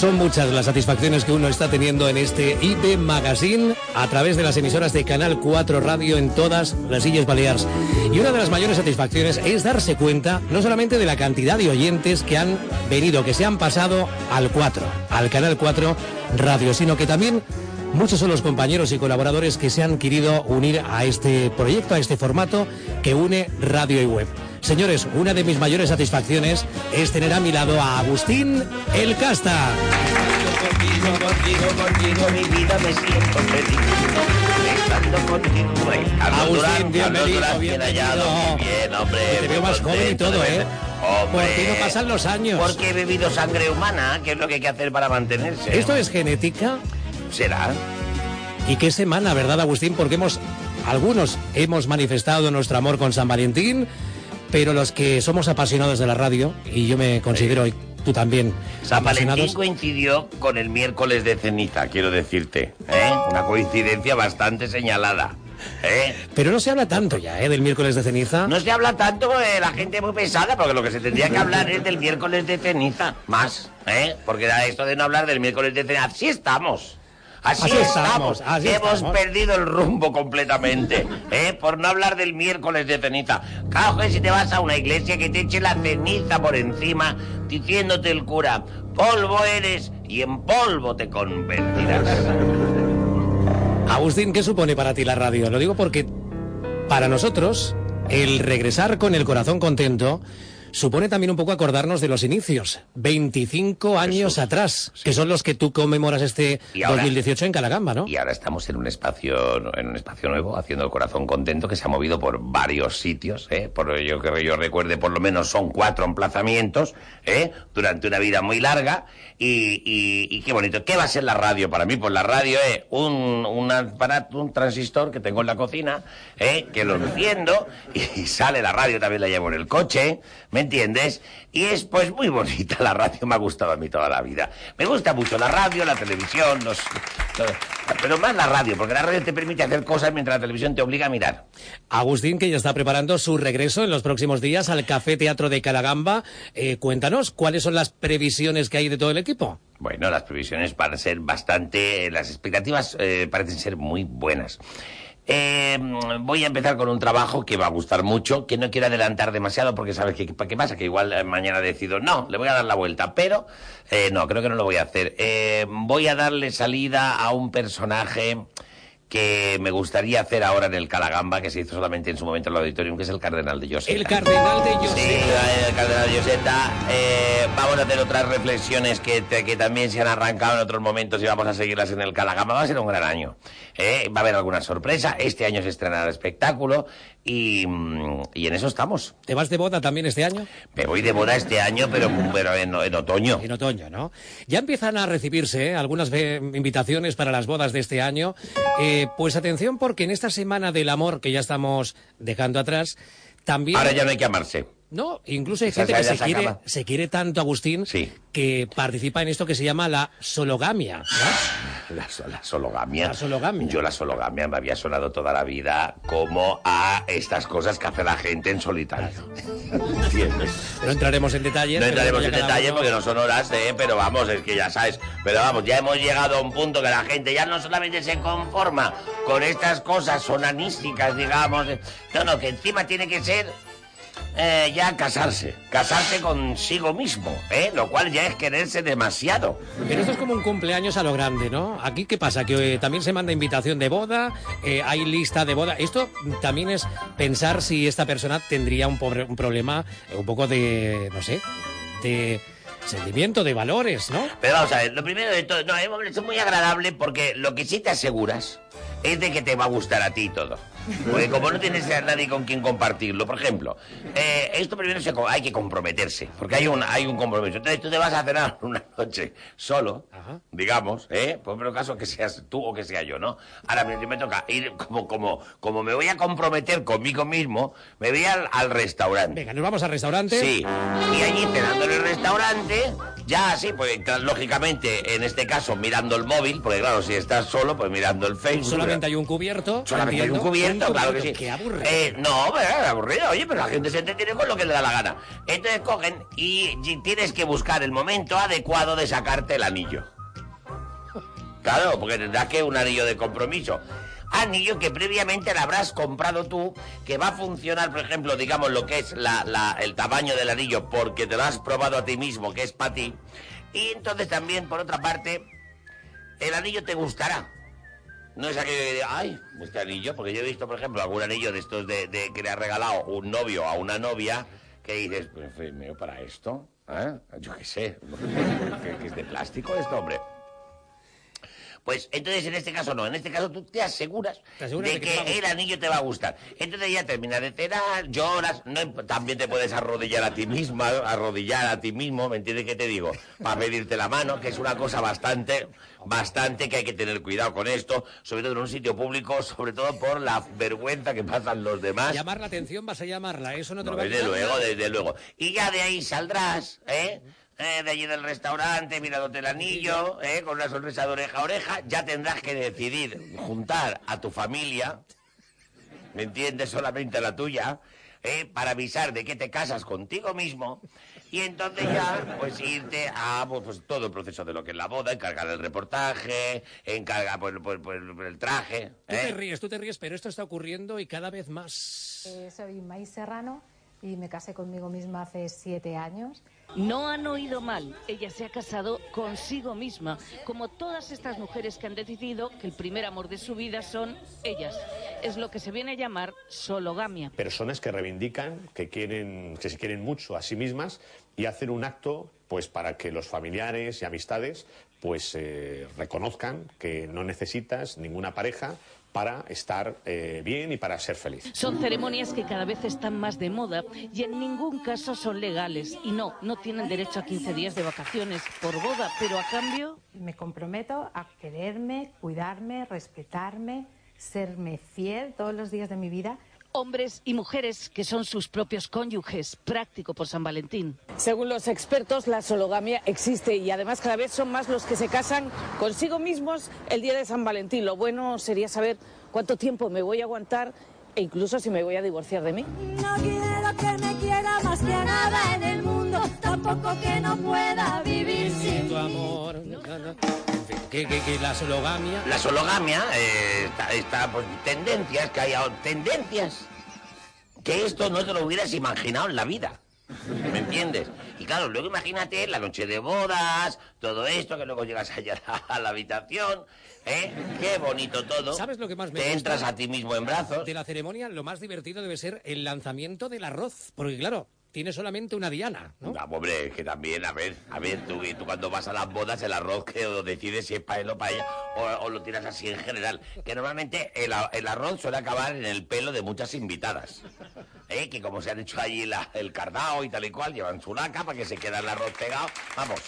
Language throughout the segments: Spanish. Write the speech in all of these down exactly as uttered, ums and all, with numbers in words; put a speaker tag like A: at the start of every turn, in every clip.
A: Son muchas las satisfacciones que uno está teniendo en este I P Magazine a través de las emisoras de Canal cuatro Radio en todas las Illes Balears. Y una de las mayores satisfacciones es darse cuenta no solamente de la cantidad de oyentes que han venido, que se han pasado al cuatro, al Canal cuatro Radio, sino que también muchos son los compañeros y colaboradores que se han querido unir a este proyecto, a este formato que une radio y web. Señores, una de mis mayores satisfacciones es tener a mi lado a Agustín El Casta.
B: Contigo, contigo, contigo, mi vida me siento feliz. Estando contigo,
A: Agustín, bienvenido, bienvenido.
B: Bien, hombre.
A: Te veo más joven y todo, ¿eh?
B: Hombre,
A: ¿Por qué no pasan los años?
B: Porque he bebido sangre humana, que es lo que hay que hacer para mantenerse.
A: ¿Esto es genética?
B: ¿Será?
A: ¿Y qué semana, verdad, Agustín? Porque hemos, algunos hemos manifestado nuestro amor con San Valentín, pero los que somos apasionados de la radio, y yo me considero, y tú también,
B: San Valentín coincidió con el miércoles de ceniza, quiero decirte, ¿eh? Una coincidencia bastante señalada, ¿eh?
A: Pero no se habla tanto ya, ¿eh? Del miércoles de ceniza.
B: No se habla tanto, eh, la gente es muy pesada, porque lo que se tendría que hablar es del miércoles de ceniza, más, ¿eh? Porque esto de no hablar del miércoles de ceniza, así estamos. Así, así estamos, estamos. Así hemos estamos. perdido el rumbo completamente, ¿eh? Por no hablar del miércoles de ceniza. Claro que si te vas a una iglesia que te eche la ceniza por encima, diciéndote el cura, polvo eres y en polvo te convertirás.
A: Agustín, ¿qué supone para ti la radio? Lo digo porque para nosotros el regresar con el corazón contento supone también un poco acordarnos de los inicios, veinticinco años Jesús, atrás, sí. Que son los que tú conmemoras este ahora, dos mil dieciocho en Calagamba, ¿no?
B: Y ahora estamos en un espacio en un espacio nuevo, haciendo el corazón contento, que se ha movido por varios sitios, ¿eh? Por yo que yo recuerde, por lo menos son cuatro emplazamientos, ¿eh? Durante una vida muy larga, y, y, y qué bonito. ¿Qué va a ser la radio para mí? Pues la radio es un, un aparato, un transistor que tengo en la cocina, ¿eh? Que lo enciendo, y sale la radio, también la llevo en el coche, ¿me entiendes? Y es pues muy bonita la radio, me ha gustado a mí toda la vida. Me gusta mucho la radio, la televisión, los, todo, pero más la radio, porque la radio te permite hacer cosas mientras la televisión te obliga a mirar.
A: Agustín, que ya está preparando su regreso en los próximos días al Café Teatro de Calagamba, eh, cuéntanos, ¿cuáles son las previsiones que hay de todo el equipo?
B: Bueno, las previsiones van a ser bastante, las expectativas eh, parecen ser muy buenas. Eh, voy a empezar con un trabajo que va a gustar mucho, que no quiero adelantar demasiado porque sabes que qué pasa, que igual eh, mañana decido, no, le voy a dar la vuelta, pero eh, no, creo que no lo voy a hacer. Eh, voy a darle salida a un personaje que me gustaría hacer ahora en el Calagamba, que se hizo solamente en su momento en el auditorium, que es el Cardenal de Lloseta.
A: El Cardenal de Lloseta.
B: Sí, el Cardenal de Lloseta. Eh, vamos a hacer otras reflexiones que, te, que también se han arrancado en otros momentos y vamos a seguirlas en el Calagamba. Va a ser un gran año. Eh, va a haber alguna sorpresa. Este año se estrenará el espectáculo y, y en eso estamos.
A: ¿Te vas de boda también este año?
B: Me voy de boda este año, pero, pero en, en otoño.
A: En otoño, ¿no? Ya empiezan a recibirse ¿eh? algunas invitaciones para las bodas de este año. Eh, Pues atención, porque en esta semana del amor que ya estamos dejando atrás, también...
B: Ahora ya no hay que amarse.
A: No, incluso hay gente que se quiere, se quiere tanto, Agustín,
B: sí.
A: que participa en esto que se llama la sologamia, ¿no?
B: La, la sologamia.
A: La sologamia.
B: Yo la sologamia me había sonado toda la vida como a estas cosas que hace la gente en solitario. ¿Entiendes?
A: No entraremos en detalle.
B: No entraremos en detalle uno... porque no son horas, ¿eh? Pero vamos, es que ya sabes. Pero vamos, ya hemos llegado a un punto que la gente ya no solamente se conforma con estas cosas sonanísticas, digamos. No, no, que encima tiene que ser... Eh, ya casarse, casarse consigo mismo, ¿eh? Lo cual ya es quererse demasiado.
A: Pero esto es como un cumpleaños a lo grande, ¿no? Aquí, ¿qué pasa? Que eh, también se manda invitación de boda, eh, hay lista de boda. Esto también es pensar si esta persona tendría un, pobre, un problema, eh, un poco de, no sé, de... sentimiento, de valores, ¿no?
B: Pero vamos a ver, lo primero de todo, no, es muy agradable porque lo que sí te aseguras es de que te va a gustar a ti todo. Porque como no tienes a nadie con quien compartirlo, por ejemplo, eh, esto primero se, hay que comprometerse, porque hay un, hay un compromiso. Entonces tú te vas a cenar una noche solo, Ajá. digamos, ¿eh? Por el caso que seas tú o que sea yo, ¿no? Ahora me, me toca ir, como, como, como me voy a comprometer conmigo mismo, me voy al, al restaurante.
A: Venga, ¿nos vamos al restaurante?
B: Sí, y allí cenando en el restaurante, ya sí, pues lógicamente, en este caso, mirando el móvil, porque claro, si estás solo, pues mirando el Facebook.
A: Solamente hay un cubierto.
B: Solamente hay un cubierto. cierto, claro que sí.
A: Qué aburrido.
B: Eh, no, pero es aburrido, oye, pero la gente se entretiene con lo que le da la gana. Entonces cogen y tienes que buscar el momento adecuado de sacarte el anillo. Claro, porque tendrás que un anillo de compromiso. Anillo que previamente le habrás comprado tú, que va a funcionar, por ejemplo, digamos lo que es la, la, el tamaño del anillo, porque te lo has probado a ti mismo, que es para ti. Y entonces también, por otra parte, el anillo te gustará. No es aquello que diga, ay, este anillo, porque yo he visto, por ejemplo, algún anillo de estos de, de que le ha regalado un novio a una novia, que dices, pues, ¿me para esto? ¿Eh? Yo qué sé, ¿que, que es de plástico esto, hombre? Pues entonces en este caso no, en este caso tú te aseguras, ¿Te aseguras de, de que, que el anillo te va a gustar. Entonces ya terminas de cenar, lloras, no, también te puedes arrodillar a ti misma, arrodillar a ti mismo, ¿me entiendes qué te digo? Para pedirte la mano, que es una cosa bastante, bastante que hay que tener cuidado con esto, sobre todo en un sitio público, sobre todo por la vergüenza que pasan los demás.
A: Llamar la atención vas a llamarla, eso no te
B: no,
A: lo va a
B: Desde luego, desde luego. Y ya de ahí saldrás, ¿eh? Eh, de allí del restaurante, mirándote el anillo, eh, con una sonrisa de oreja a oreja, ya tendrás que decidir juntar a tu familia, ¿me entiendes? Solamente la tuya, eh, para avisar de que te casas contigo mismo, y entonces ya, pues irte a pues, pues, todo el proceso de lo que es la boda, encargar el reportaje, encargar pues, pues, pues, el traje. ¿eh?
A: Tú te ríes, tú te ríes, pero esto está ocurriendo y cada vez más.
C: Eh, soy Maíz Serrano y me casé conmigo misma hace siete años.
D: No han oído mal, ella se ha casado consigo misma, como todas estas mujeres que han decidido que el primer amor de su vida son ellas. Es lo que se viene a llamar sologamia.
E: Personas que reivindican, que quieren, que se quieren mucho a sí mismas y hacen un acto pues para que los familiares y amistades pues eh, reconozcan que no necesitas ninguna pareja para estar eh, bien y para ser feliz.
D: Son ceremonias que cada vez están más de moda y en ningún caso son legales. Y no, no tienen derecho a quince días de vacaciones por boda, pero a cambio...
C: Me comprometo a quererme, cuidarme, respetarme, serme fiel todos los días de mi vida.
D: Hombres y mujeres que son sus propios cónyuges, práctico por San Valentín.
F: Según los expertos, la sologamia existe y además cada vez son más los que se casan consigo mismos el día de San Valentín. Lo bueno sería saber cuánto tiempo me voy a aguantar e incluso si me voy a divorciar de mí.
G: No quiero que me quiera más que nada en el mundo, tampoco que no pueda vivir sin
A: tu amor. No, no. Que, que, que la sologamia...
B: La sologamia, eh, está, está pues, tendencias, que hay tendencias. Que esto no te lo hubieras imaginado en la vida. ¿Me entiendes? Y claro, luego imagínate la noche de bodas, todo esto, que luego llegas allá a la habitación, ¿eh? Qué bonito todo.
A: ¿Sabes lo que más me
B: Te
A: gusta?
B: Entras a ti mismo en brazos.
A: De la ceremonia, lo más divertido debe ser el lanzamiento del arroz. Porque claro, tiene solamente una diana, ¿no?
B: No, hombre, es que también, a ver, a ver, tú, tú cuando vas a las bodas, el arroz que o decides si es para él o para ella, o, o lo tiras así en general. Que normalmente el, el arroz suele acabar en el pelo de muchas invitadas. ¿Eh? Que como se han hecho allí la, el cardao y tal y cual, llevan su laca para que se quede el arroz pegado. Vamos.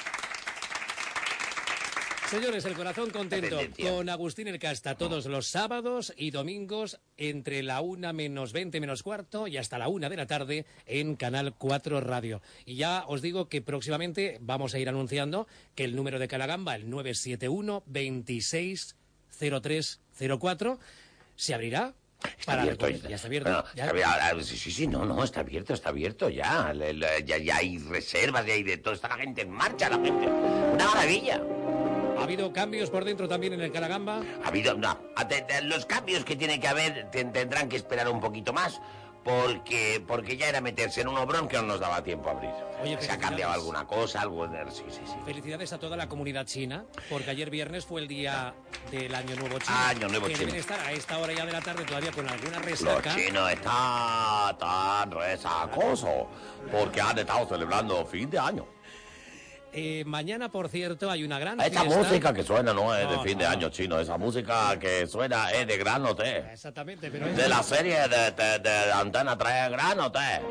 A: Señores, el corazón contento con Agustín El Casta todos los sábados y domingos entre la una menos veinte menos cuarto y hasta la una de la tarde en Canal cuatro Radio. Y ya os digo que próximamente vamos a ir anunciando que el número de Calagamba, el nueve siete uno, veintiséis cero tres cero cuatro, se abrirá.
B: Está
A: Para
B: abierto.
A: recoger. Ya está abierto.
B: Bueno,
A: ¿Ya?
B: Está abierto. Sí, sí, sí, no, no, está abierto, está abierto ya. Le, le, ya. Ya hay reservas, ya hay de todo. Está la gente en marcha, la gente. Una maravilla.
A: ¿Ha habido cambios por dentro también en el Calagamba?
B: Ha habido, no. Los cambios que tiene que haber tendrán que esperar un poquito más. Porque, porque ya era meterse en un obrón que no nos daba tiempo a abrir.
A: Oye,
B: se ha cambiado alguna cosa, algo de... Sí, sí, sí.
A: Felicidades a toda la comunidad china, porque ayer viernes fue el día del Año Nuevo Chino.
B: Año Nuevo
A: que
B: Chino.
A: Deben estar a esta hora ya de la tarde todavía con alguna
B: Los
A: resaca.
B: chinos están tan resacosos porque han estado celebrando fin de año.
A: Eh, mañana, por cierto, hay una gran
B: Esta
A: fiesta.
B: música que suena no es
A: No,
B: de fin
A: no,
B: de
A: no.
B: año chino, esa música que suena es de Gran Hotel.
A: Exactamente, pero es...
B: De la serie de, de, de Antena tres, Gran Hotel.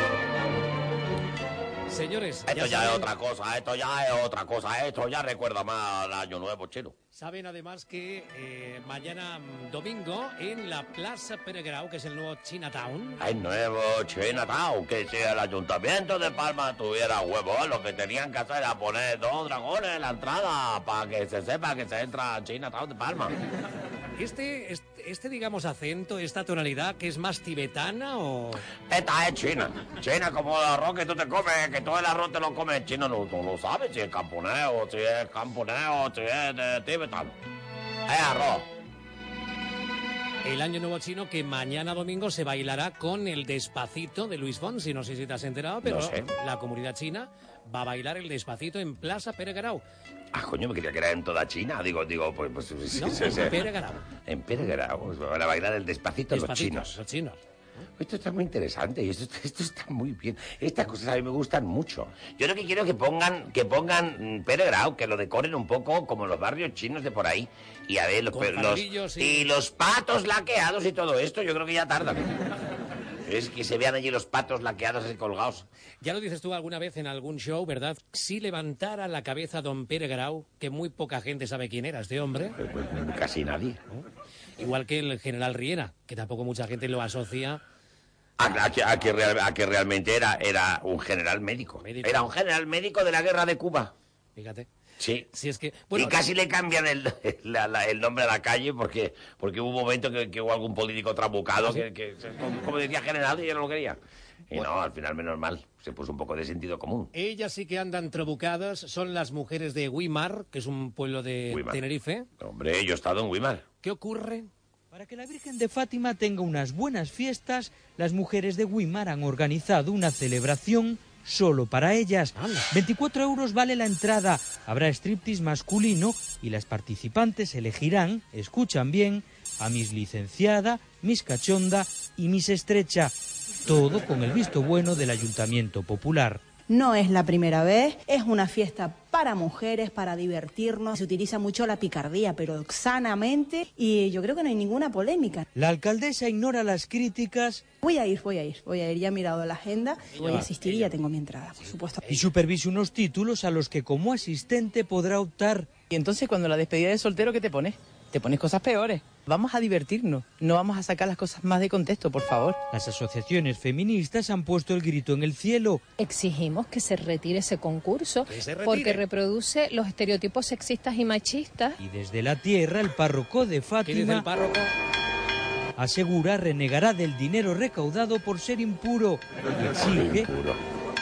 A: Señores,
B: Esto ya,
A: saben,
B: es otra cosa, esto ya es otra cosa, esto ya recuerda más al Año Nuevo chino.
A: saben además que eh, mañana mm, domingo en la Plaza Peregrau, que es el nuevo Chinatown,
B: El nuevo Chinatown, que si el Ayuntamiento de Palma tuviera huevos, lo que tenían que hacer era poner dos dragones en la entrada para que se sepa que se entra a Chinatown de Palma.
A: este, este este, digamos, acento, esta tonalidad, que es más tibetana o...?
B: Esta es china. China como el arroz que tú te comes, que todo el arroz te lo comes en chino, no, tú lo sabes si es camponés o si es camponés o si es de tibetano. Es arroz.
A: El Año Nuevo Chino que mañana domingo se bailará con el Despacito de Luis Fonsi. No sé si te has enterado, pero
B: No sé.
A: la comunidad china va a bailar el Despacito en Plaza Pere Garau.
B: Ah, coño, me creía que era en toda China. Digo, digo, pues... pues sí,
A: No,
B: sí,
A: en
B: sí.
A: Pere Garau.
B: En Pere Garau. Van a bailar el Despacito,
A: Despacito,
B: los chinos.
A: Los chinos.
B: Esto está muy interesante y esto, esto está muy bien. Estas cosas a mí me gustan mucho. Yo lo que quiero es que pongan, que pongan mm, Pere Grau, que lo decoren un poco como los barrios chinos de por ahí. Y a ver, los,
A: Con
B: pe- los-
A: farolillos y-
B: y los patos laqueados y todo esto, yo creo que ya tardan. Es que se vean allí los patos laqueados así colgados.
A: Ya lo dices tú alguna vez en algún show, ¿verdad? Si levantara la cabeza don Pere Grau, que muy poca gente sabe quién era este hombre,
B: Pues, pues, casi nadie.
A: igual que el general Riera, que tampoco mucha gente lo asocia.
B: A, a que, a que real- a que realmente era, era un general médico.
A: Médico.
B: Era un general médico de la guerra de Cuba.
A: Fíjate.
B: Sí.
A: Si es que, bueno,
B: y casi le cambian el, la- la- el nombre a la calle porque, porque hubo un momento que, que hubo algún político trabucado
A: ¿Ah, sí?
B: que, que, como, como decía general, y él no lo quería. Y no, al final menos mal, se puso un poco de sentido común.
A: ellas sí que andan trabucadas, son las mujeres de Guimar, que es un pueblo de
B: Guimar.
A: Tenerife.
B: Hombre, yo he estado en Guimar.
A: ¿Qué ocurre?
H: Para que la Virgen de Fátima tenga unas buenas fiestas, las mujeres de Guimar han organizado una celebración solo para ellas.
A: Anda.
H: veinticuatro euros vale la entrada, habrá striptease masculino y las participantes elegirán, escuchan bien, a Miss Licenciada, Miss Cachonda y Miss Estrecha. Todo con el visto bueno del Ayuntamiento Popular.
I: No es la primera vez, es una fiesta para mujeres, para divertirnos. Se utiliza mucho la picardía, pero sanamente, y yo creo que no hay ninguna polémica.
H: La alcaldesa ignora las críticas
I: Voy a ir, voy a ir, voy a ir, ya he mirado la agenda, voy a
A: va,
I: asistir y ya tengo mi entrada, por supuesto.
H: y supervisa unos títulos a los que como asistente podrá optar.
J: Y entonces cuando la despedida de soltero, ¿qué te pones? Te pones cosas peores. Vamos a divertirnos, no vamos a sacar las cosas más de contexto, por favor.
H: Las asociaciones feministas han puesto el grito en el cielo.
K: Exigimos que se retire ese concurso
A: Que se retire.
K: porque reproduce los estereotipos sexistas y machistas.
H: Y desde la tierra, el párroco de
A: ¿Qué dice el
H: Fátima
A: párroco?
H: asegura renegará del dinero recaudado por ser impuro y exige
B: Impuro.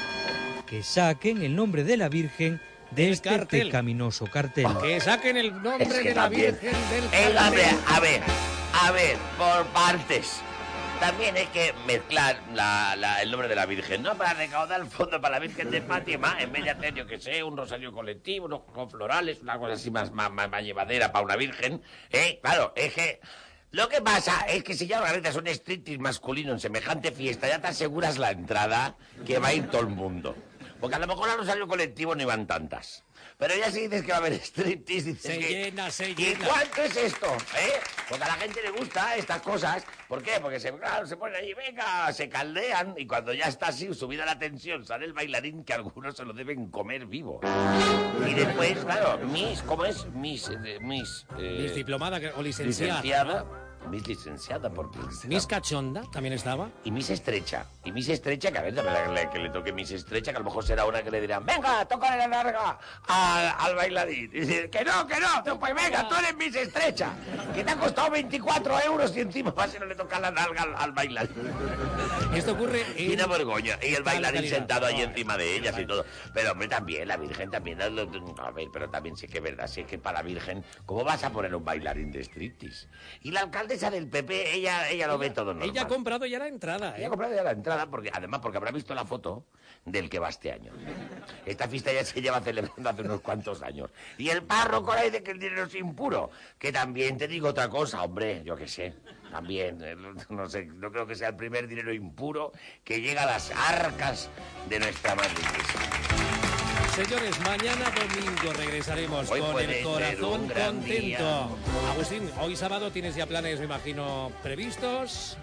H: que saquen el nombre de la Virgen de
A: Del
H: este
A: cartel.
H: pecaminoso cartel.
A: Que saquen el nombre
B: Es que
A: de la
B: también.
A: Virgen del
B: Eh,
A: Carmen.
B: hombre, a ver, a ver, por partes. También hay que mezclar la- la- el nombre de la Virgen, ¿no? Para recaudar el fondo para la Virgen de Fátima, en vez de hacer, yo que sé, un rosario colectivo, unos con florales, una cosa así más, más, más, más llevadera para una Virgen. ¿Eh? Claro, es que... Lo que pasa es que si ya organizas un striptease masculino en semejante fiesta, ya te aseguras la entrada que va a ir todo el mundo. Porque a lo mejor al rosario colectivo no iban tantas. Pero ya si dices que va a haber striptease, dices
A: Se
B: que...
A: llena, se
B: ¿Y
A: llena.
B: cuánto es esto? ¿Eh? Porque a la gente le gusta estas cosas. ¿Por qué? Porque se, claro, se ponen allí, venga, se caldean, y cuando ya está así, subida la tensión, sale el bailarín que algunos se lo deben comer vivo. Y después, claro, Miss, ¿cómo es? Miss, eh, Miss... eh,
A: Miss diplomada que- o licenciada.
B: licenciada. Miss licenciada, porque...
A: Miss Cachonda también estaba.
B: Y Miss Estrecha. Y Miss Estrecha, que a ver, también le- que le toque Miss Estrecha, que a lo mejor será una que le dirán, venga, tócale la larga al, al bailarín. Y dice, que no, que no, tú, pues venga, tú eres Miss Estrecha, que te ha costado veinticuatro euros y encima vas a no le toca la larga al, al bailarín.
A: Esto ocurre
B: Y
A: en...
B: una vergüenza. Y el
A: Tal
B: bailarín
A: calidad.
B: sentado ahí
A: Ah,
B: encima de ellas y todo. Pero, hombre, también, la Virgen también... A ver, pero también sí que es verdad, sí que para la Virgen, ¿cómo vas a poner un bailarín de striptease? Y la alcaldesa del P P, ella, ella lo ve todo normal.
A: Ella ha comprado ya la entrada,
B: Ella
A: ¿eh?
B: ha comprado ya la entrada, porque además porque habrá visto la foto del que va este año. Esta fiesta ya se lleva celebrando hace unos cuantos años. Y el párroco ahora dice que el dinero es impuro. Que también te digo otra cosa, hombre, yo qué sé. También, eh, no sé, no creo que sea el primer dinero impuro que llega a las arcas de nuestra madre iglesia.
A: Señores, mañana domingo regresaremos
B: Hoy
A: con
B: puede
A: el
B: ser
A: corazón
B: un gran
A: contento.
B: día.
A: Agustín, hoy sábado tienes ya planes, me imagino, previstos.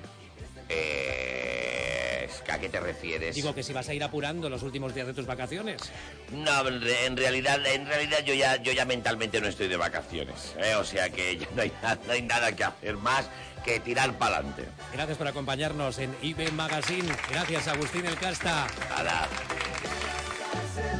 B: Eh, ¿A qué te refieres?
A: Digo que si vas a ir apurando los últimos días de tus vacaciones.
B: No, en, re- en realidad, en realidad yo ya, yo ya mentalmente no estoy de vacaciones, ¿eh? O sea que ya no hay, nada, no hay nada que hacer más que tirar para adelante.
A: Gracias por acompañarnos en I B Magazine. Gracias, Agustín El Casta.
B: Nada.